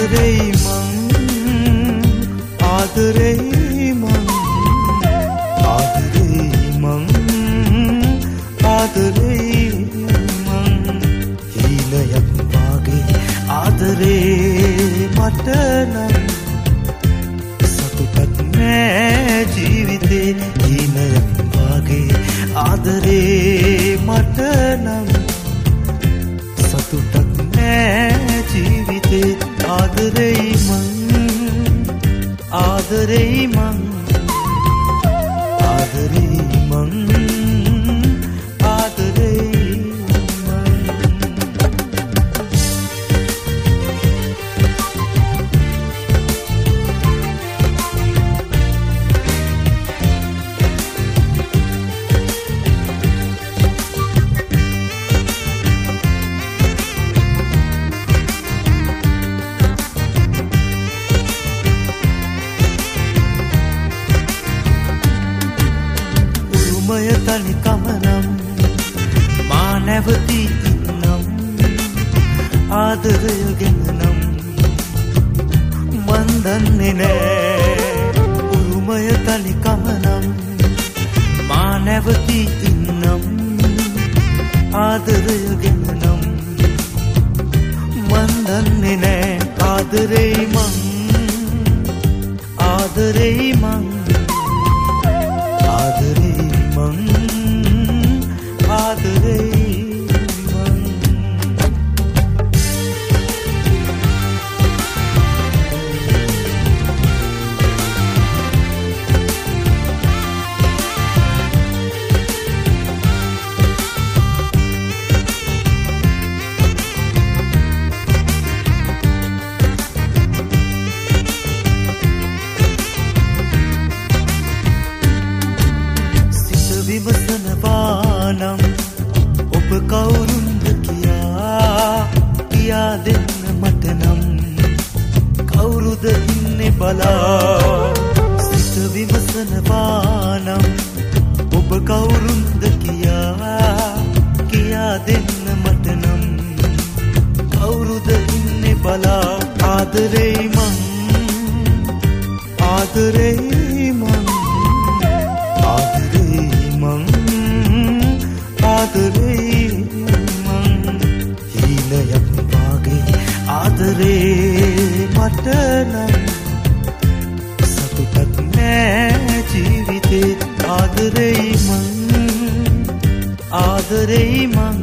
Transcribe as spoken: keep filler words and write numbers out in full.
ආදරෙයි මං ආදරෙයි මං ආදරෙයි මං ආදරෙයි මං හීනයක් වාගේ ආදරේ මට නම් සතුටක් නෑ ජීවිතේ හීනයක් වාගේ ආදරේ මට නම් සතුටක් නෑ ජීවිතේ ආදරෙයි මං ආදරෙයි මං ආදරෙයි මං ආදරෙයි මං උරුමය තනිකමනම් මා නැවතී ඉන්නම් ආදරය ගැනනම් මන් දන්නේ නෑ උරුමය තනිකමනම් මා නැවතී ඉන්නම් ආදරය ගැනනම් මන් දන්නේ නෑ ආදරෙයි මං ආදරෙයි මං ආදරෙයි මං ආදරෙයි මං විමසනවානම් ඔබ කවුරුන්ද කියා කියා දෙන්න මට නම් කවුරුද ඉන්නේ බලා සිත විමසනවානම් ඔබ කවුරුන්ද කියා කියා දෙන්න මට නම් කවුරුද ඉන්නේ බලා ආදරෙයි මං ආදරෙයි මං ආදරෙයි මං ආදරෙයි මං හීනයක් වාගේ ආදරේ මට නම් සතුටක් නෑ ජීවිතේ ආදරෙයි මං ආදරෙයි මං